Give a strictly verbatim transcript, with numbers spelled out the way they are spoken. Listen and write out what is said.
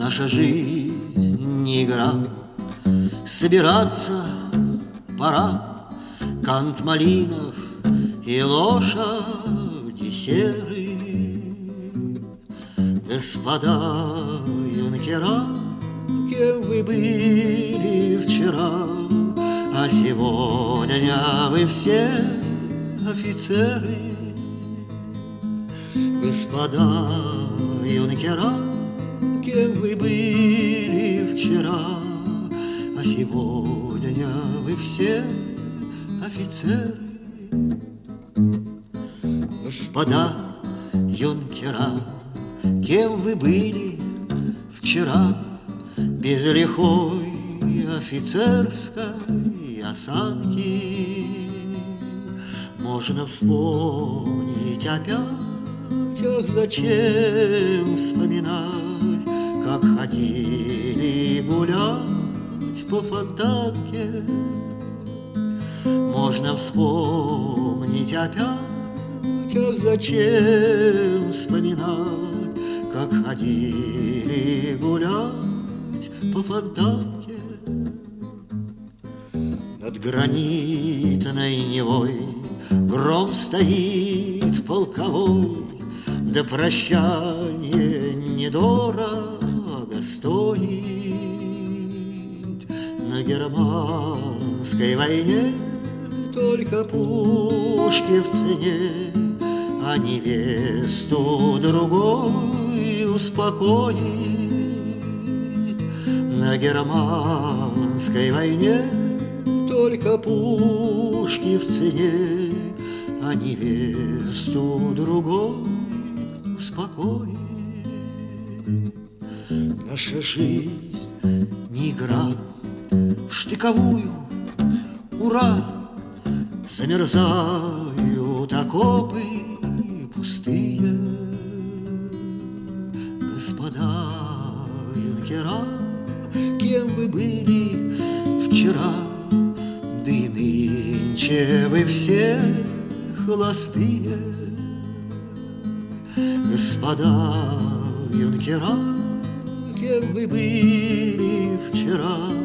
Наша жизнь не игра, собираться пора. Кант Малинов и лошади серые. Господа юнкера, кем вы были вчера, а сегодня вы все офицеры. Господа юнкера, кем вы были вчера, а сегодня вы все офицеры. Господа юнкера, кем вы были вчера, без лихой офицерской осанки? Можно вспомнить опять, ах, зачем вспоминать, как ходили гулять по Фонтанке. Можно вспомнить опять, ах, зачем вспоминать, как ходили гулять по Фонтанке. Над гранитной Невой гром стоит полковой, да прощание недорого стоит. На германской войне только пушки в цене, а невесту другой успокоит. На германской войне только пушки в цене, а невесту другой успокоит. Наша жизнь не игра в штыковую, ура! Замерзают окопы пустые. Господа юнкера, кем вы были вчера, да и нынче вы все холостые. Господа юнкера, кем вы были вчера,